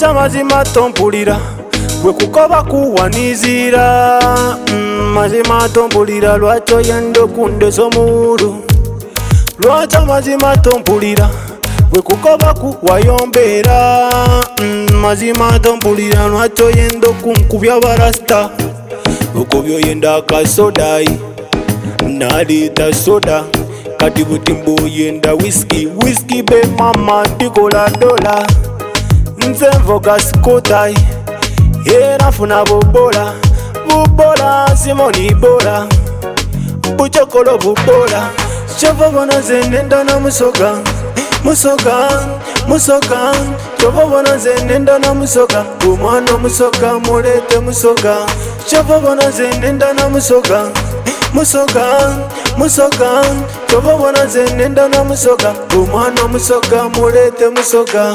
Lwacha mazima tompulira bwe kukoba kuwanizira mazima tompulira lwacha oyenda okundesa omulu lwacha mazima tompulira bwe kukoba kuwayombera mazima tompulira lwacha oyenda okunkubya barasta okobya oyenda akasodayi naleta soda kati butimbo oyenda whisky be mama ndikola dola nze nvoga sikotayi era funa bubola simoni bola buchokolo bubola chova bona zenenda na musoga chova bona zenenda na musoga umwana musoga mulete musoga chova bona zenenda na musoga chova bona zenenda na musoga umwana musoga mulete musoga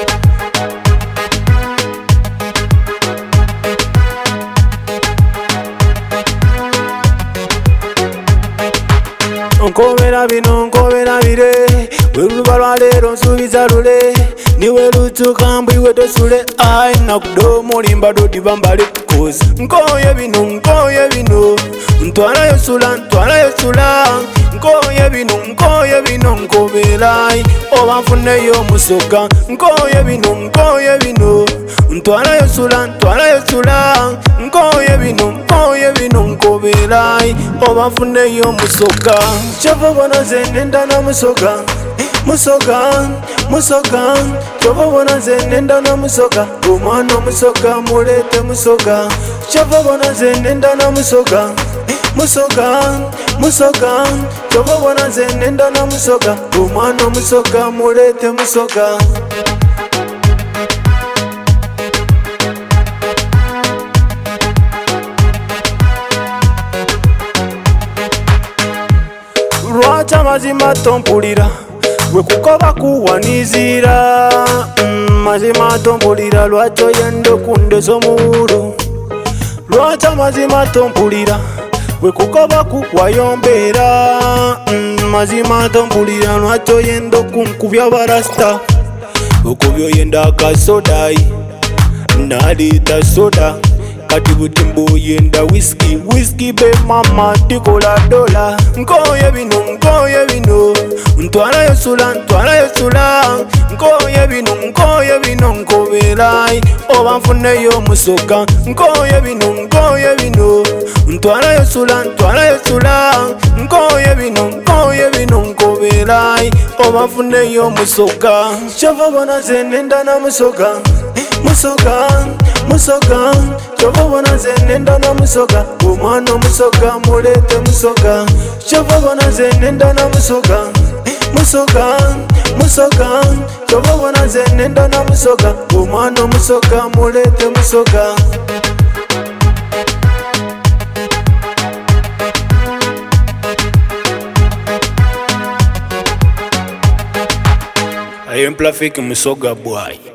nkobera bino nkobera bire weluba lwaleero nsuubiza lule niwe lutuka mbwiwe tosule ai nakudo mulimba dodibambale kozi nkoye bino ntwalayo sula nkoye bino nkoberai oba nfuneyo musoga nkoye bino ntwalayo sula nkoye bino nkoberai oba nfuneyo musoga chova bona zenenda na musoga chova bona zenenda na musoga umwana musoga mulete musoga chova bona zenenda na musoga chova bona zenenda na musoga umwana musoga mulete musoga lwacha mazima tompulira bwe kukoba kuwanizira mazima tompulira lwacha oyenda okundesa omulu lwacha mazima tompulira bwe kukoba kuwayombera mazima tompulira lwacha oyenda okunkubya barasta okobya oyenda akasodayi naleta soda kati butimbo oyenda whisky be mama ndikola dola nkoye bino ntwalayo sula nkoye bino nkoberai oba nfuneyo musoga nkoye bino ntwalayo sula nkoye bino nkoberai oba nfuneyo musoga chova bona zenenda na musoga chova bona zenenda na musoga umwana musoga mulete musoga chova bona zenenda na musoga chova bona zenenda na musoga umwana musoga mulete musoga I am Plafik musoga boy.